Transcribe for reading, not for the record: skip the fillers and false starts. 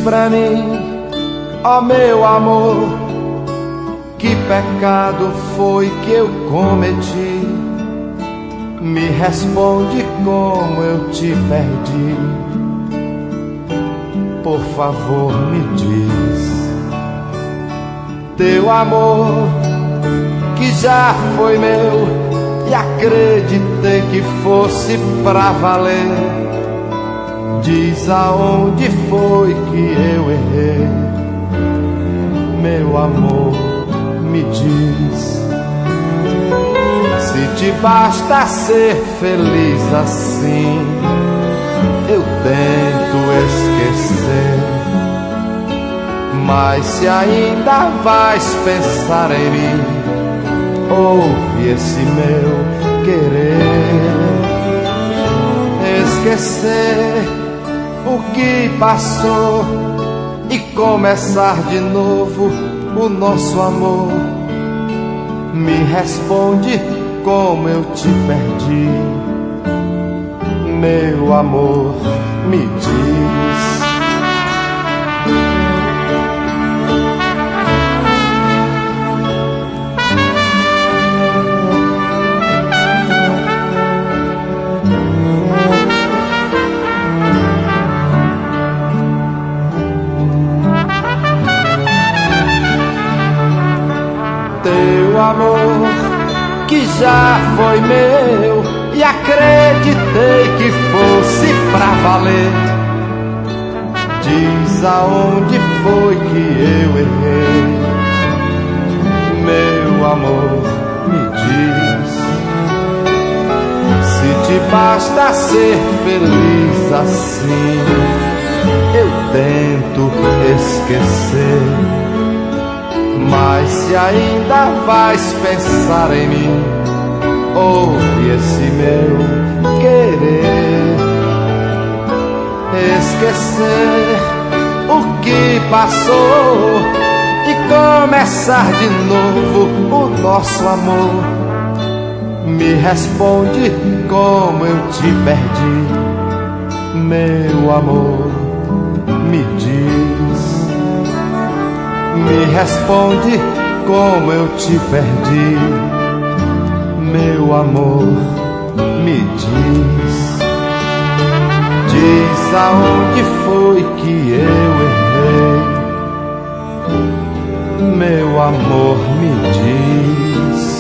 pra mim, ó meu amor, que pecado foi que eu cometi. Me responde como eu te perdi. Por favor, me diz. Teu amor, que já foi meu, e acreditei que fosse pra valer. Diz aonde foi que eu errei. Meu amor, me diz. Se te basta ser feliz assim, eu tento esquecer. Mas se ainda vais pensar em mim, ouve esse meu querer. Esquecer o que passou e começar de novo o nosso amor. Me responde como eu te perdi. Meu amor, me diz. Teu amor, que já foi meu, e acreditei que fosse pra valer. Diz aonde foi que eu errei. Meu amor, me diz. Se te basta ser feliz assim, eu tento esquecer. Mas se ainda vais pensar em mim, ouve esse meu querer. Esquecer o que passou e começar de novo o nosso amor. Me responde como eu te perdi. Meu amor, me diz. Me responde como eu te perdi. Meu amor, me diz. Diz aonde foi que eu errei. Meu amor, me diz.